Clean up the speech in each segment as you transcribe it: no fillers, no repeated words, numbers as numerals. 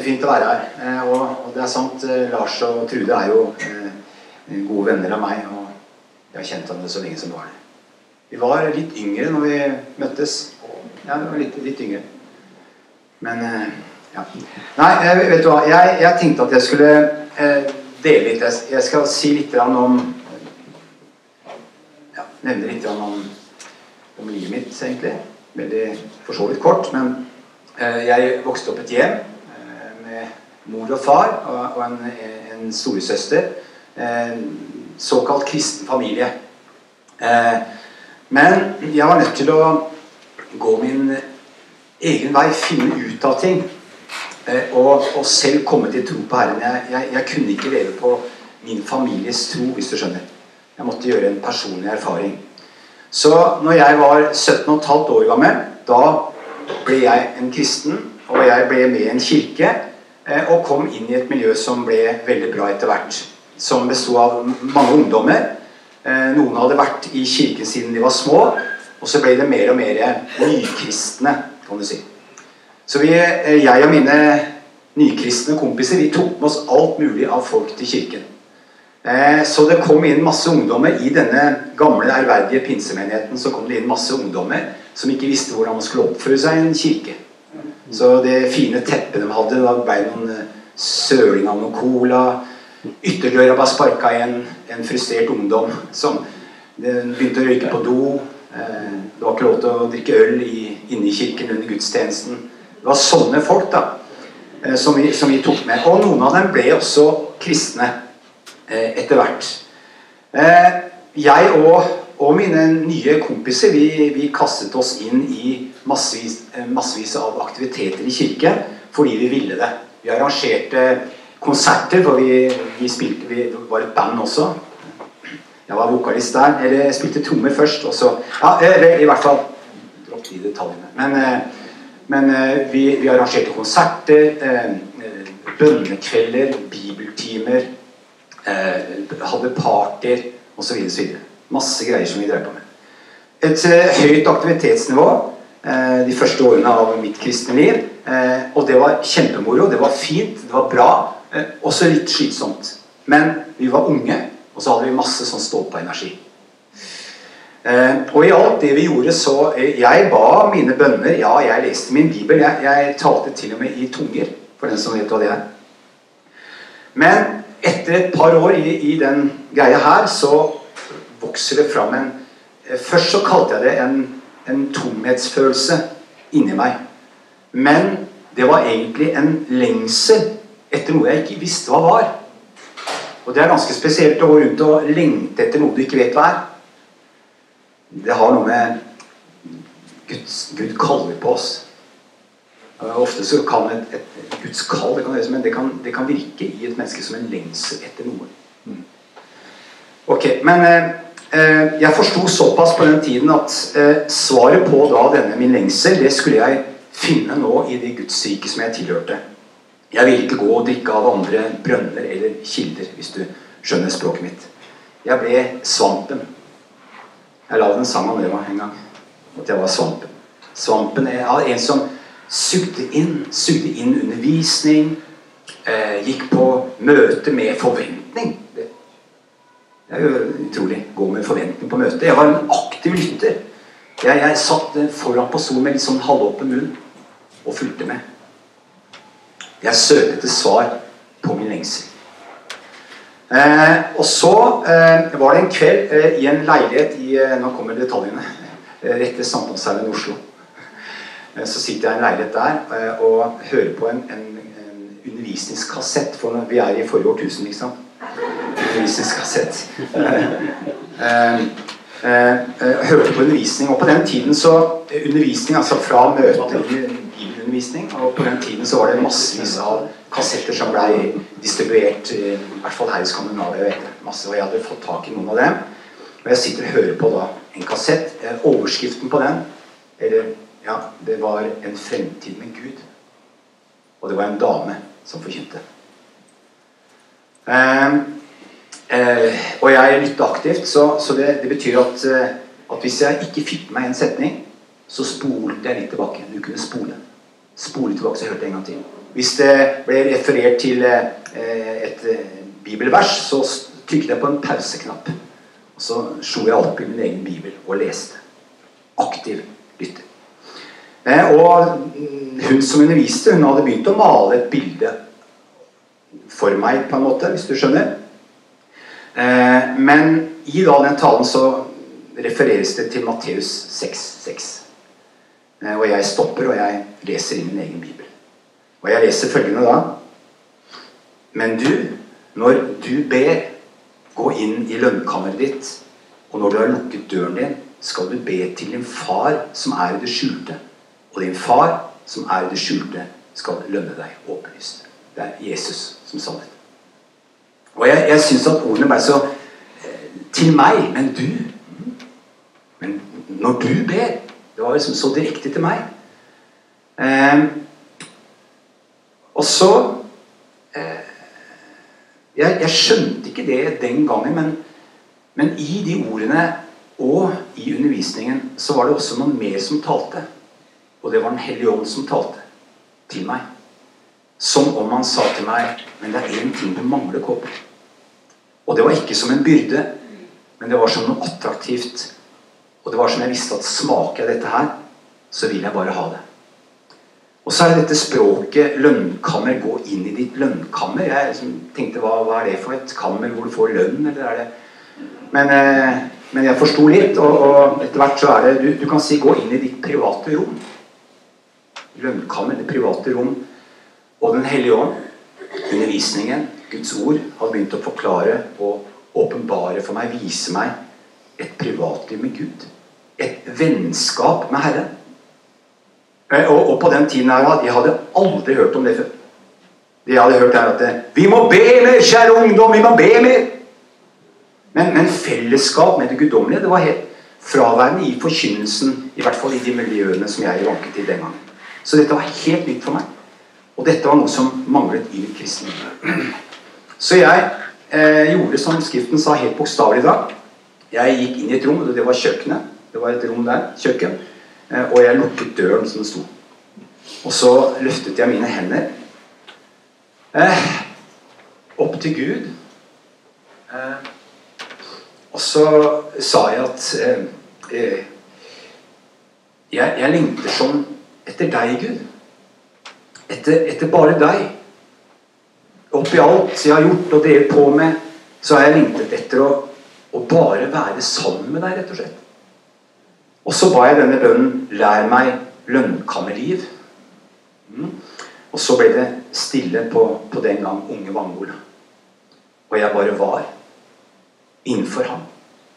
kjempefint å være her, og det sant, Lars og Trude jo gode venner av meg, og jeg har kjent ham det så lenge som var det. Vi var litt yngre når vi møttes. Ja, vi var litt yngre. Men, ja. Nei, vet du hva, jeg tenkte at jeg skulle dele litt. Jeg skal si litt om, ja, nevne litt om livet mitt, egentlig. Veldig for så vidt kort, men jeg vokste opp et hjem med mor og far og en storesøster. Såkalt kristen familie. Men jeg var nødt til å gå min egen vei, finne ut av ting, og selv komme til tro på Herren. Jeg kunne ikke leve på min families tro, hvis du skjønner. Jeg måtte gjøre en personlig erfaring. Så når jeg var 17,5 år gammel, da ble jeg en kristen, og jeg ble med i en kirke, og kom inn i et miljø som ble veldig bra etter hvert, som bestod av mange ungdommer. Noen hadde vært i kirken siden de var små, og så ble det mer og mer nykristne, kan du si. Så jeg og mine nykristne kompiser, vi tok med oss alt mulig av folk til kirken. Så det kom inn masse ungdommer i denne gamle, ærverdige pinsemenigheten, så kom det inn masse ungdommer som ikke visste hvordan man skulle oppføre seg i en kirke. Så det fine teppet de hadde, da ble noen søling av noen cola. Ytterdøra var sparket i en frustrert ungdom som begynte å røyke på do. Det var ikke lov til å drikke øl inne i kirken under gudstjenesten. Det var sånne folk da, som vi tok med. Og noen av dem ble også kristne etter hvert. Jeg og mine nye kompiser, vi kastet oss inn i massevis av aktiviteter i kirken fordi vi ville det. Vi arrangerte konserter, for vi var et band også. Jeg var vokalist der, eller jeg spilte trommer først, og så, ja, i hvert fall, dropp de detaljene. Men vi arrangerte konserter, bønnekvelder, bibeltimer, hadde parter, og så videre, så videre. Masse greier som vi drev på med. Et høyt aktivitetsnivå, de første årene av mitt kristne liv, og det var kjempemoro, det var fint, det var bra, også litt slitsomt. Men vi var unge, og så hadde vi masse sånn stå-på-energi. Og i alt det vi gjorde, så jeg ba mine bønner, ja, jeg leste min bibel, jeg talte til og med i tunger, for den som vet hva det er. Men etter et par år i den greia her, så vokser det fram først så kalte jeg det en tomhetsfølelse inni meg. Men det var egentlig en lengsel etter noe jeg ikke visste hva var. Og det er ganske spesielt å gå rundt og lengte etter noe du ikke vet hva er. Det har noe med Gud kaller på oss. Ofte så kan et Guds kall, det kan virke i et menneske som en lengsel etter noe. Ok, men jeg forstod såpass på den tiden at svaret på da denne min lengsel, det skulle jeg finne nå i det Gudsrike som jeg tilhørte. Jeg ville ikke gå og drikke av andre brønner eller kilder, hvis du skjønner språket mitt. Jeg ble svampen. Jeg la en sang om det en gang, at jeg var svampen. Svampen en som sugde inn undervisning, gikk på møte med forventning. Det er jo utrolig, gå med forventning på møte. Jeg var en aktiv lytter. Jeg satt foran på stolen med litt sånn halvåpen munn og fulgte med. Jeg søkte etter svar på min lengsel. Og så var det en kveld i en leilighet nå kommer detaljene, rett ved Sankthanshaugen i Oslo. Så sitter jeg i en leilighet der og hører på en undervisningskassett, for vi i forrige årtusen, liksom. Undervisningskassett. Hørte på undervisning, og på den tiden så undervisning, altså fra møter bibelundervisning, og på den tiden så var det massevis av kassetter som ble distribuert, i hvert fall her i Skandinavia, jeg vet masse, og jeg hadde fått tak i noen av dem, og jeg sitter og hører på da en kassett, overskriften på den, eller, ja, det var en fremtid med Gud, og det var en dame som forkynte. Og jeg lyttet aktivt, så det betyr at hvis jeg ikke fikk meg en setning, så spolte jeg litt tilbake. Du kunne spole tilbake, så jeg hørte en gang til. Hvis det ble referert til et bibelvers, så trykket jeg på en pauseknapp. Og så slo jeg opp i min egen bibel og leste. Aktiv lytter. Og hun som underviste, hun hadde begynt å male et bilde for meg på en måte, hvis du skjønner. Men i den talen så refereres det til Matteus 6,6. Og jeg stopper, og jeg leser i min egen bibel. Og jeg leser følgende da. Men du, når du ber, gå inn i lønnkammeret ditt, og når du har lukket døren din, skal du be til din far som i det skjulte, og din far som i det skjulte skal lønne deg åpenlyst. Det Jesus som sa det. Og jeg synes at ordene ble så til meg, men du, men når du ber, det var liksom så direkte til meg. Og så jeg skjønte ikke det den gangen, men i de ordene og i undervisningen så var det også noe mer som talte. Og det var Den Hellige Ånd som talte til meg. Som om han sa til meg, men det en ting du mangler, Kåpe. Og det var ikke som en byrde, men det var som noe attraktivt. Og det var som jeg visste at smaker jeg dette her, så vil jeg bare ha det. Og så dette språket, lønnkammer, gå inn i ditt lønnkammer. Jeg tenkte, hva det for et kammer hvor du får lønn, eller det? Men jeg forstod litt, og etter hvert så det, du kan si, gå inn i ditt private rom. Lønnkammer, det private rom. Og Den Hellige Ånd, undervisningen, Guds ord, hadde begynt å forklare og åpenbare for meg, vise meg et privatliv med Gud. Et vennskap med Herren. Og på den tiden jeg hadde aldri hørt om det før. Det jeg hadde hørt at vi må be mer, kjære ungdom, vi må be mer. Men fellesskap med det guddommelige, det var helt fraværende i forkynnelsen, i hvert fall i de miljøene som jeg vanket i den gangen. Så dette var helt nytt for meg. Og dette var noe som manglet i mitt kristne. Så jeg gjorde som Skriften sa helt bokstavelig i dag. Jeg gikk inn i et rom, og det var kjøkkenet. Det var et rom der, kjøkken. Og jeg lukket døren som det sto. Og så løftet jeg mine hender opp til Gud. Og så sa jeg at jeg lengter sånn etter deg, Gud. Etter bare deg. Oppi alt jeg har gjort og drevet på med, så har jeg lengtet etter å bare være sammen med deg, rett og slett. Og så ba jeg denne bønnen, lær meg lønnkammerliv. Og så ble det stille på den gang unge Vangol. Og jeg bare var innenfor ham.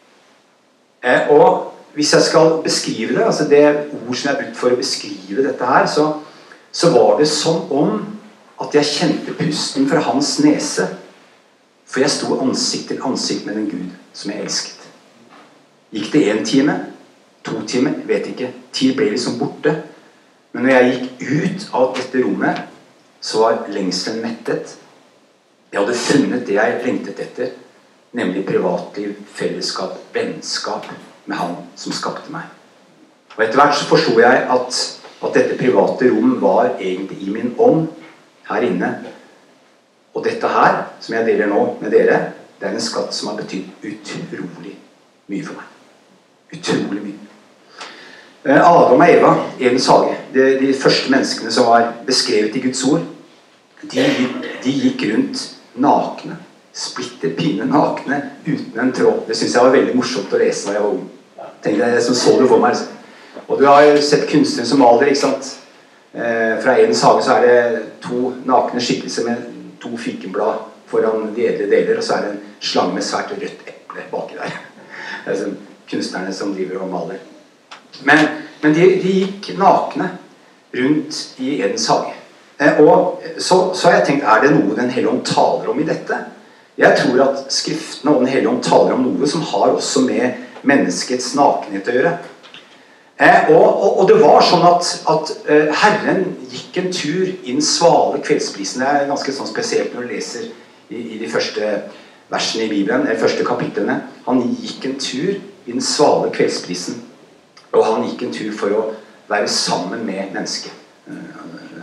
Og hvis jeg skal beskrive det, altså det ord som jeg brukt for å beskrive dette her, så var det som om at jeg kjente pusten fra hans nese, for jeg sto ansikt til ansikt med den Gud som jeg elsket. Gikk det 1 time? 2 timer, vet ikke. Tid ble liksom borte. Men når jeg gikk ut av dette rommet, så var lengselen mettet. Jeg hadde funnet det jeg lengtet etter, nemlig privatliv, fellesskap, vennskap med han som skapte meg. Og etter hvert så forstod jeg at dette private rom var egentlig i min ånd, her inne. Og dette her, som jeg deler nå med dere, det en skatt som har betydd utrolig mye for meg. Utrolig mye. Adam og Eva, Edens hage, de første menneskene som var beskrevet i Guds ord, de gikk rundt nakne, splitter pinne nakne, uten en tråd. Det synes jeg var veldig morsomt å lese da jeg var ung. Tenkte jeg som så det for meg. Og du har jo sett kunstnere som maler, ikke sant? Fra Edens hage så det 2 nakne skikkelser med 2 fikenblad foran de edle deler, og så det en slange med svært rødt eple baki der. Det sånn kunstnerne som driver og maler. Men de gikk nakne rundt i Edens hage. Og så har jeg tenkt, det noe Den Hellige Ånd taler om i dette? Jeg tror at Skriftene og Den Hellige Ånd taler om noe som har også med menneskets nakenhet å gjøre. Og det var sånn at Herren gikk en tur i den svale kveldsprisen. Det ganske sånn spesielt når du leser i de første versene i Bibelen, de første kapitlene. Han gikk en tur i den svale kveldsprisen. Og han gikk en tur for å være sammen med mennesket.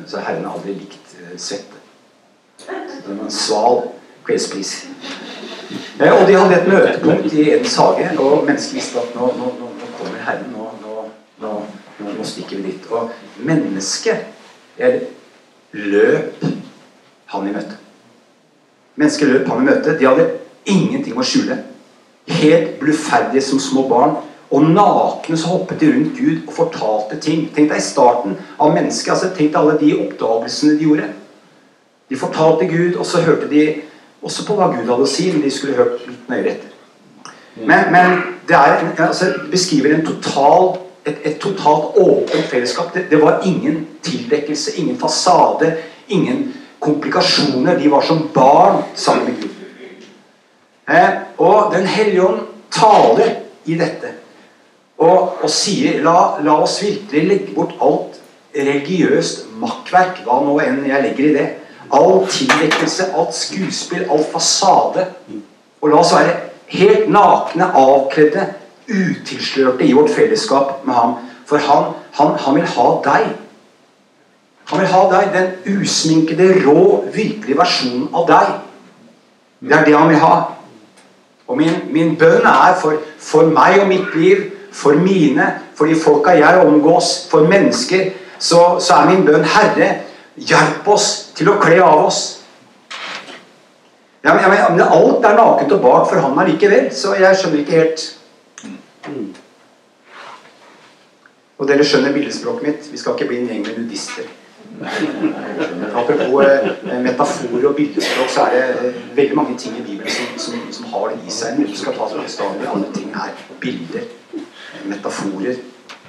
så Herren har aldri likt svette. Det var en sval klespris. Og de hadde et møtepunkt i Edens hage, og mennesket visste at nå kommer Herren, nå stikker vi dit. Og mennesket løp han i møte. Mennesket løp han i møte. De hadde ingenting å skjule. Helt bluferdige som små barn. Og nakne så hoppet de rundt Gud og fortalte ting. Tenk deg i starten av mennesket, altså tenk deg alle de oppdagelsene de gjorde. De fortalte Gud, og så hørte de også på hva Gud hadde å si, men de skulle hørt litt nøyere etter. Men det beskriver et totalt åpent fellesskap. Det var ingen tildekkelse, ingen fasade, ingen komplikasjoner. De var som barn sammen med Gud. Og Den hellige ånd taler i dette. Og sier, la oss virkelig legge bort alt religiøst makkverk, hva nå enn jeg legger i det. All tildekkelse, alt skuespill, all fasade. Og la oss være helt nakne, avkledde, utilslørte i vårt fellesskap med ham. For han vil ha deg. Han vil ha deg, den usminkede, rå, virkelige versjonen av deg. Det det han vil ha. Og min bønn for meg og mitt liv, for mine, for de folka jeg omgås, for mennesker, så min bønn, Herre, hjelp oss til å kle av oss. Men alt nakent og bak for han likevel, så jeg skjønner ikke helt. Og dere skjønner bildespråket mitt, vi skal ikke bli en gjeng med nudister. Apropos metaforer og bildespråk, så det veldig mange ting i Bibelen som har det i seg. Noe skal tas på stedet, andre ting bilder, metaforer.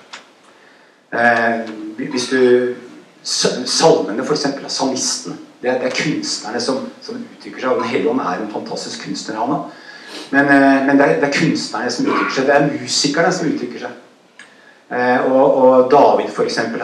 Hvis du salmene for eksempel, salmisten, det kunstnerne som uttrykker seg, og Den hellige ånd en fantastisk kunstner han også. Men det kunstnerne som uttrykker seg, det musikerne som uttrykker seg. Og David for eksempel,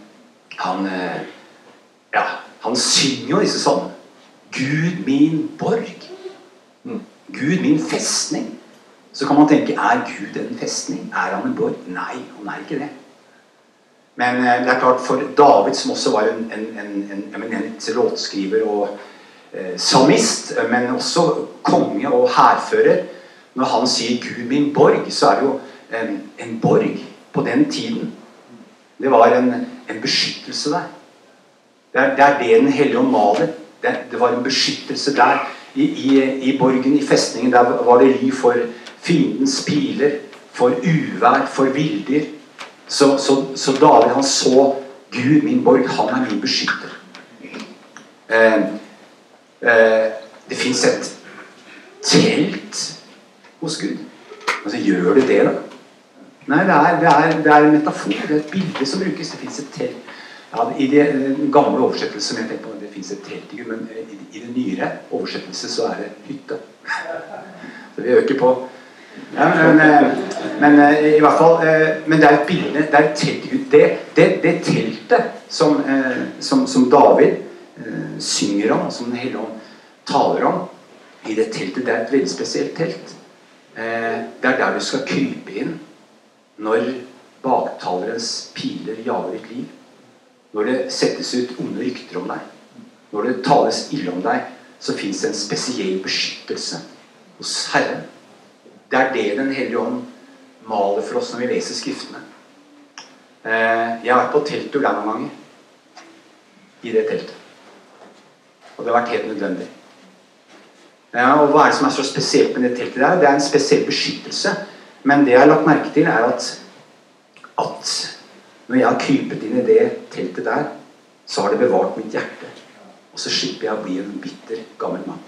han synger jo disse salmene. Gud min borg. Gud min festning. Så kan man tenke, Gud en festning? Han en borg? Nei, han ikke det. Men det klart, for David, som også var en eminent låtskriver og salmist, men også konge og hærfører, når han sier Gud min borg, så det jo en borg på den tiden. Det var en beskyttelse der. Det det Den hellige ånd maler. Det var en beskyttelse der. I borgen, i festningen, der var det ly for fiendens piler, for uvær, for vilder. Så David, han så Gud, min borg, han min beskytter. Det finnes et telt hos Gud. Altså, gjør det da? Nei, det en metafor, det et bilde som brukes. Det finnes et telt. Ja, I det gamle oversettelsen som jeg tenker på, det finnes et telt i Gud, men i det nyere oversettelse så det hytte. Så vi øker på. Ja, men i hvert fall, men det et bilde, det et telt i Gud. Det teltet som David synger om, og som Den hellige ånd taler om, i det teltet, det et veldig spesielt telt. Det der du skal krype inn når baktalerens piler jager ditt liv. Når det settes ut onde rykter om deg, når det tales ille om deg, så finnes det en spesiell beskyttelse hos Herren. Det det Den hellige ånd maler for oss når vi leser skriftene. Jeg har vært på telttur der noen ganger, i det teltet. Og det har vært helt nødvendig. Og hva det som så spesielt med det teltet der? Det en spesiell beskyttelse, men det jeg har lagt merke til at når jeg har krypet inn i det teltet der, så har det bevart mitt hjerte. Og så slipper jeg å bli en bitter, gammel mann.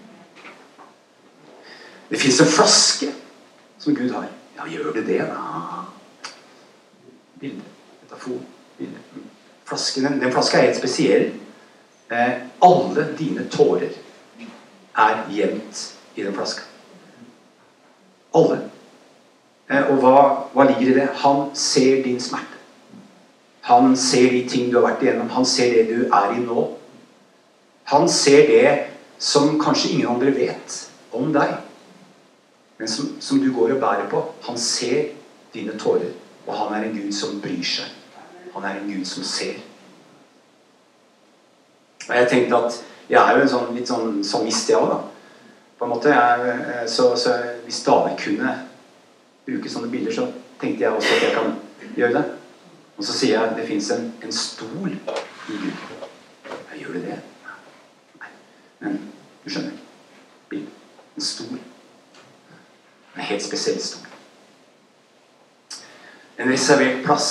Det finnes en flaske som Gud har. Ja, gjør det da? Bilde, metafor, bilde. Den flaska helt spesiell. Alle dine tårer gjemt i den flaska. Alle. Og hva ligger i det? Han ser din smerte. Han ser de ting du har vært igjennom. Han ser det du i nå. Han ser det som kanskje ingen andre vet om deg, men som du går og bærer på. Han ser dine tårer, og han en Gud som bryr seg. Han en Gud som ser. Og jeg tenkte at jeg er jo en sånn, litt sånn salmist jeg også, da. På en måte. Så hvis David kunne bruke sånne bilder, så tenkte jeg også at jeg kan gjøre det. Og så sier jeg, det finnes en stol i Gud. Jeg gjør det? Nei. Men du skjønner. En stol. En helt spesiell stol. En reservert plass.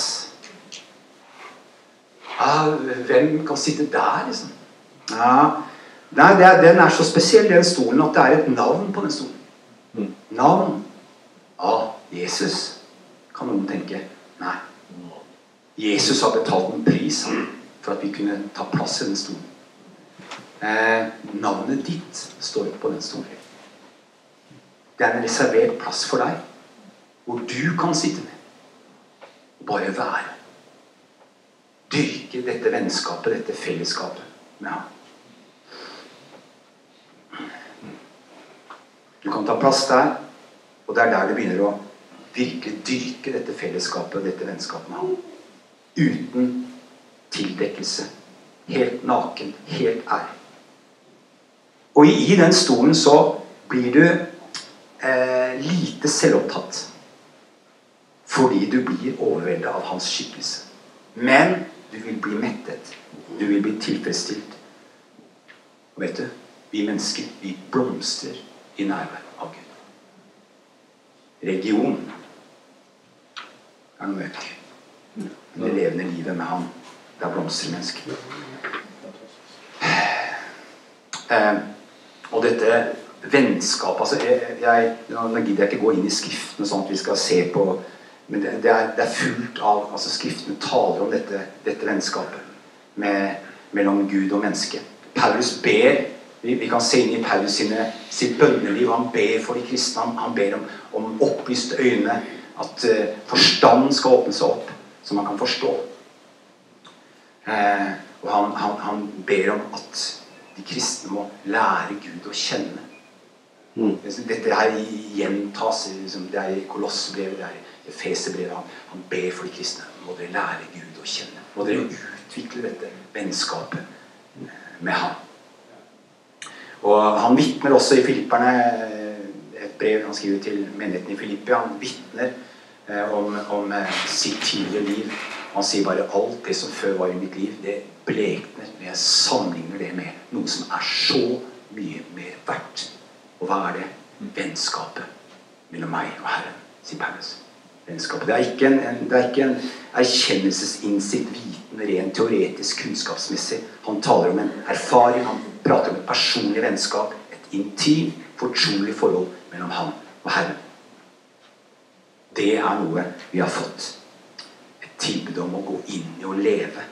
Hvem kan sitte der, liksom? Nei, den er så spesiell, den stolen, at det er et navn på den stolen. Navn av Jesus, kan noen tenke. Nei. Jesus har betalt en pris for at vi kunne ta plass i den stolen. Navnet ditt står på den stolen. Det er en reservert plass for deg, hvor du kan sitte med. Og bare være. Dyrke dette vennskapet, dette fellesskapet med ham. Du kan ta plass der, og det er der du begynner å virkelig dyrke dette fellesskapet og dette vennskapet med ham. Uten tildekkelse. Helt naken, helt ærlig. Og i den stolen så blir du lite selvopptatt. Fordi du blir overveldet av hans skikkelse. Men du vil bli mettet. Du vil bli tilfredsstilt. Og vet du, vi mennesker, vi blomstrer i nærvær av Gud. Religion er noe møk. Men det levende livet med ham, der blomstrer mennesker. Og dette vennskap, altså nå gidder jeg ikke gå inn i skriftene sånn at vi skal se på, men det er fullt av, altså skriftene taler om dette vennskapet mellom Gud og menneske. Paulus ber, vi kan se inn i Paulus sitt bønneliv, han ber for de kristne, han ber om opplyste øyne, at forstanden skal åpne seg opp, så man kan forstå. Og han ber om at de kristne må lære Gud å kjenne. Dette her gjentas, det er i Kolossebrevet, det er i Efeserbrevet. Han ber for de kristne. Må dere lære Gud å kjenne. Må dere utvikle dette vennskapet med ham. Og han vittner også i Filipperne, et brev han skriver til menigheten i Filippi. Han vittner om sitt tidligere liv. Han sier bare alt det som før var i mitt liv, det blekner. Jeg sammenligner det med noe som er så mye mer verdt. Og hva er det? Vennskapet mellom meg og Herren, sier Paulus. Vennskapet. Det er ikke en erkjennelsesinnsikt, viten, rent teoretisk, kunnskapsmessig. Han taler om en erfaring, han prater om et personlig vennskap, et intim, fortrolig forhold mellom han og Herren. Det er noe vi har fått et tilbud om å gå inn i og leve.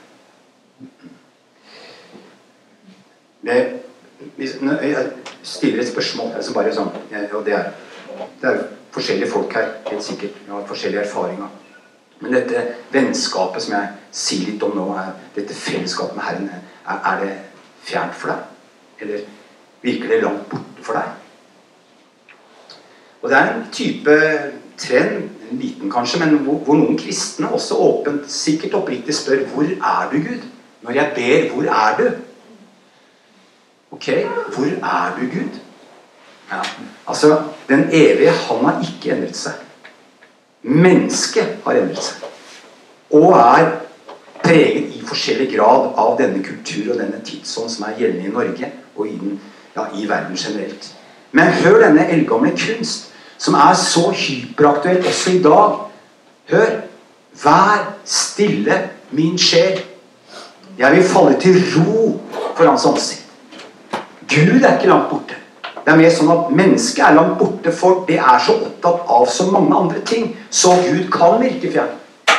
Jeg stiller et spørsmål som bare sånn, og det er forskjellige folk her, helt sikkert, jeg har forskjellige erfaringer. Men dette vennskapet som jeg sier litt om nå, dette fellesskapet med Herren, er det fjernt for deg? Eller virker det langt borte for deg? Og det er en type trend, en liten kanskje, men hvor noen kristne også åpent, sikkert oppriktig spør, hvor er du, Gud? Når jeg ber, hvor er du? Ok, hvor er du, Gud? Ja, altså, den evige, han har ikke endret seg. Mennesket har endret seg. Og er preget i forskjellig grad av denne kultur og denne tidsånd som er gjeldende i Norge og i verden generelt. Men hør denne eldgamle kunst, som er så hyperaktuell også i dag. Hør, vær stille min sjel. Jeg vil falle til ro for hans ansikt. Gud er ikke langt borte. Det er mer sånn at mennesket er langt borte, for det er så opptatt av så mange andre ting, så Gud kan virke fjern.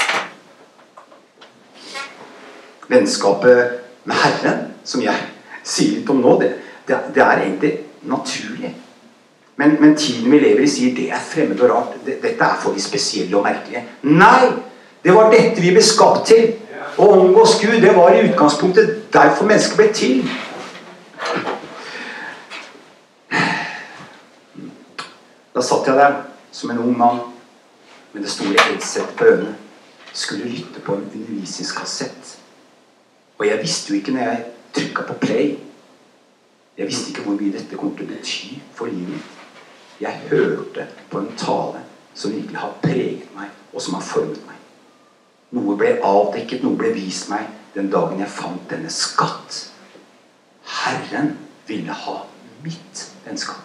Vennskapet med Herren, som jeg sier litt om nå, det er egentlig naturlig. Men tiden vi lever i sier, det er fremmed og rart. Dette er for de spesielle og merkelige. Nei! Det var dette vi ble skapt til. Å omgås Gud, det var i utgangspunktet derfor mennesket ble til. Da satt jeg der som en ung mann med det store headsetet på ørene, skulle lytte på en undervisningskassett. Og jeg visste jo ikke når jeg trykket på play. Jeg visste ikke hvor mye dette kom til å bety for livet mitt. Jeg hørte på en tale som virkelig har preget meg, og som har formet meg. Noe ble avdekket, noe ble vist meg den dagen jeg fant denne skatt. Herren ville ha mitt vennskap.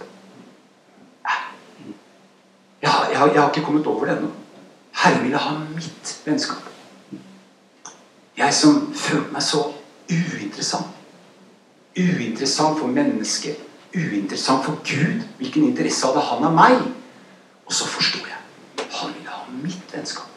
Jeg har ikke kommet over det ennå. Herren ville ha mitt vennskap. Jeg som følte meg så uinteressant. Uinteressant for mennesker. Uinteressant for Gud. Hvilken interesse hadde han av meg? Og så forstod jeg. Han ville ha mitt vennskap.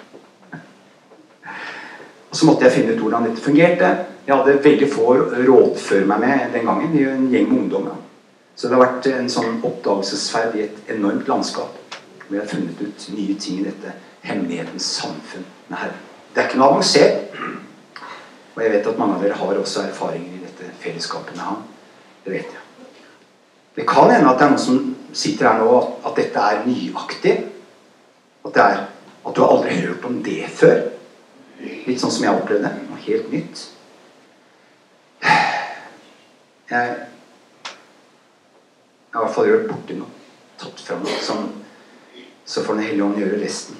Og så måtte jeg finne ut hvordan dette fungerte. Jeg hadde veldig få å rådføre meg med den gangen. Vi er en gjeng med ungdommer. Så det har vært en sånn oppdagelsesferd i et enormt landskap. Vi har funnet ut nye ting i dette hemmelighetens samfunn med Herren. Det er ikke noe avansert. Og jeg vet at mange av dere har også erfaringer i dette fellesskapet med ham. Det vet jeg. Det kan hende at det er noen som sitter her nå at dette er nyaktig. At du har aldri hørt om det før. Litt sånn som jeg opplevde det. Noe helt nytt. Jeg har i hvert fall gjort borti noe. Tatt frem noe. Så får Den Hellige Ånd gjøre resten.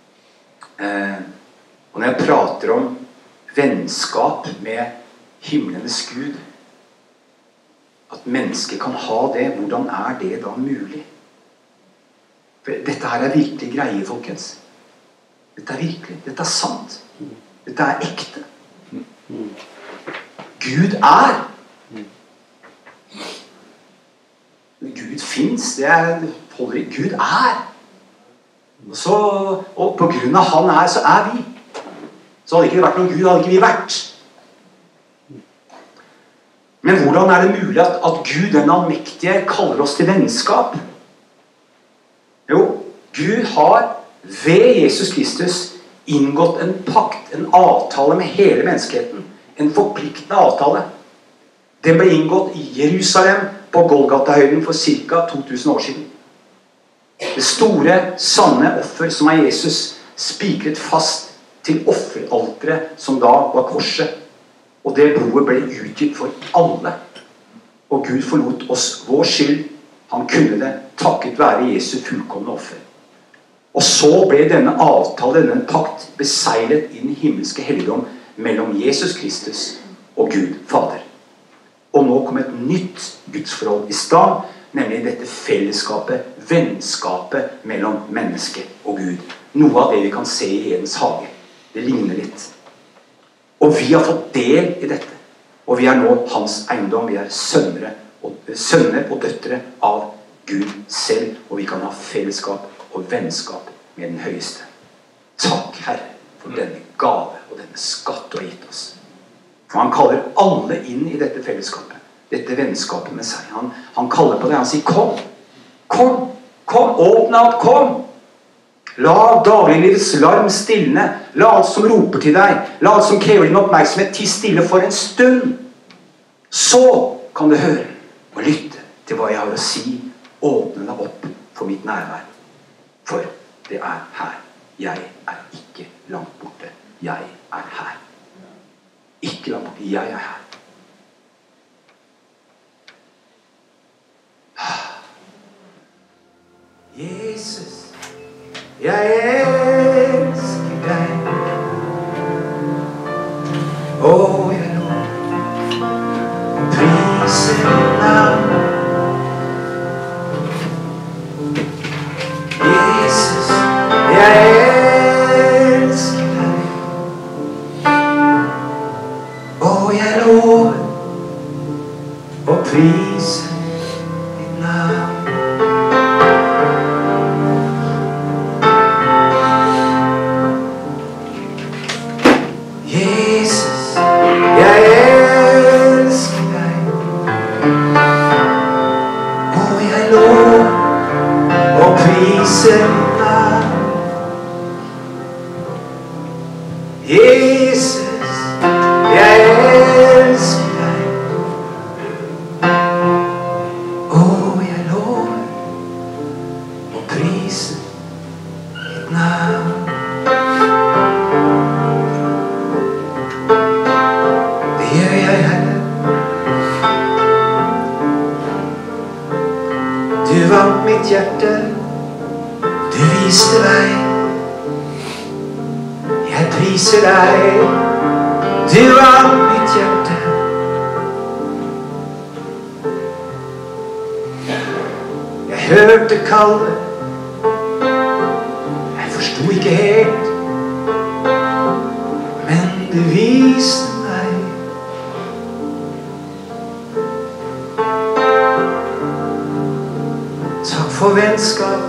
Og når jeg prater om vennskap med himlenes Gud, at mennesker kan ha det, hvordan er det da mulig? For dette her er virkelig greie, folkens. Dette er virkelig, dette er sant. Dette er ekte. Gud er. Gud finnes, det holder i. Gud er. Og på grunn av han er, så er vi. Så hadde ikke det vært noen Gud, hadde ikke vi vært. Men hvordan er det mulig at Gud, den allmektige, kaller oss til vennskap? Jo, Gud har ved Jesus Kristus inngått en pakt, en avtale med hele menneskeheten. En forpliktende avtale. Den ble inngått i Jerusalem på Golgata-høyden for ca. 2000 år siden. Det store, sanne offer som er Jesus, spikret fast til offeralteret som da var korset. Og det blodet ble utgitt for alle. Og Gud forlot oss vår skyld. Han kunne det takket være Jesu fullkomne offer. Og så ble denne avtale, denne pakt, beseilet i den himmelske helligdom mellom Jesus Kristus og Gud Fader. Og nå kom et nytt gudsforhold i stand, nemlig dette fellesskapet, vennskapet mellom menneske og Gud. Noe av det vi kan se i Edens hage. Det ligner litt. Og vi har fått del i dette. Og vi er nå hans eiendom. Vi er sønner og døtre av Gud selv. Og vi kan ha fellesskap og vennskap med den høyeste. Takk, Herre, for denne gave og denne skatt du har gitt oss. For han kaller alle inn i dette fellesskapet. Dette vennskapet med seg. Han kaller på det. Han sier, kom, kom, kom, åpne opp, kom. La dagliglivets larm stilne. La alt som roper til deg, la alt som krever din oppmerksomhet, til stille for en stund. Så kan du høre og lytte til hva jeg har å si. Åpne deg opp for mitt nærvær. For det er her. Jeg er ikke langt borte. Jeg er her. Ikke langt borte. Jeg er her. Jesus, jeg elsker deg. Og jeg lover å prise ditt navn. Jesus, jeg elsker deg. Og jeg lover å prise ditt navn. Jesus, jeg elsker deg. Og jeg lover å prise ditt navn. Det gjør jeg, Herre. mitt hjerte. Du viste vei. Jeg priser deg. Du vant mitt hjerte. Jeg hørte kallet. Jeg forsto ikke helt. Men du viste meg. Takk for vennskap.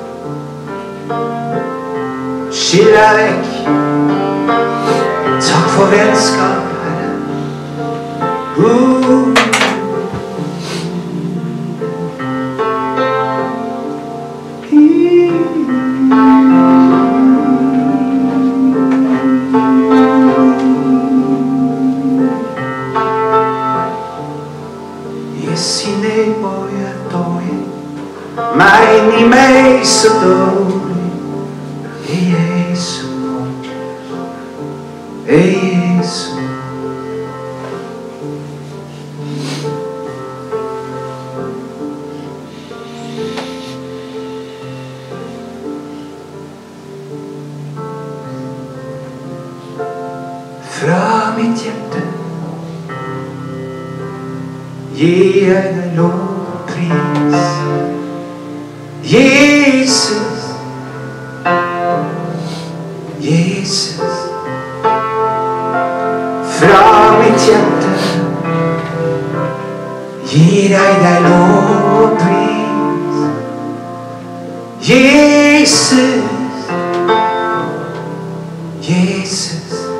Skyll deg vekk. Takk for vennskap, Herre. Jesine moja tvoje, majni mej så dårlig. Jesus, Jesus. Fra mitt hjerte gir jeg deg lovpris. Jesus, Jesus. Fra mitt hjerte gir jeg deg lovpris. Jesus, Jesus.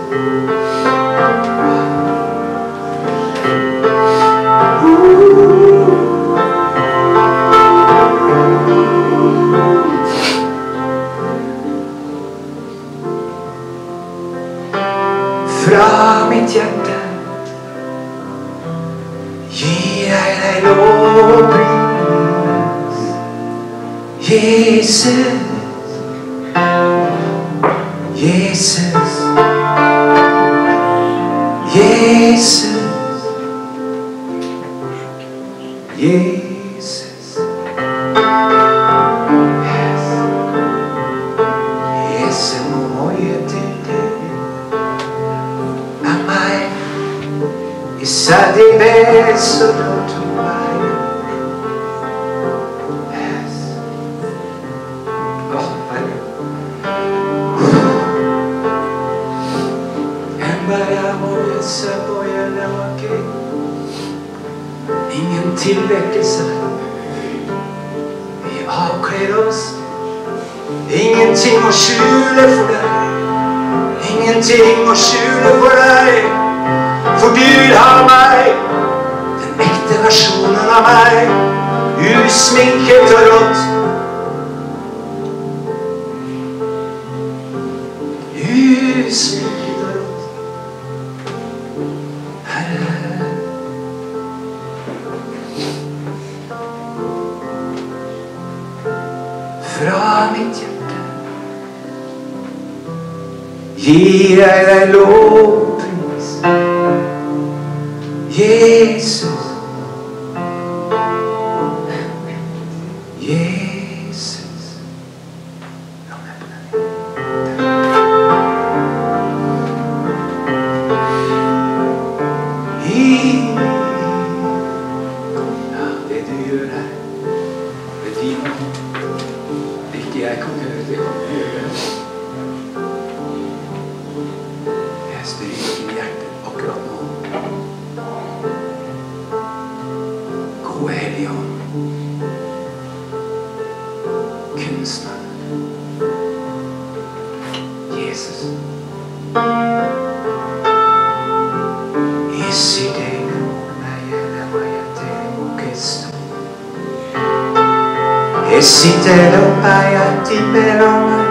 Fra mitt hjerte gir jeg deg lovpris. Jesus, Jesus, Jesus, Jesus. Jesus må moje til deg. Isa di beso do tu mai. Yes. Oh, Herre. Embaya moje saboya lamake. Ingen tilvekkelse. Vi avkler oss. Ingenting å skjule for deg. Ingenting å skjule for deg. For du vil ha meg, den ekte versjonen av meg, usminket og rått. Usminket og rått. Herre. Fra mitt hjerte gir jeg deg lovpris. Jesus, Jesus. La meg på den. Ja, det du gjør her, det din ånd. Ikke jeg kan gjøre, det kan du gjøre. Jeg stryker i hjertet akkurat nå. Gode Hellige Ånd, kunstneren, Jesus. Isidene meiele maiate okesto. Isidene maiate beloma.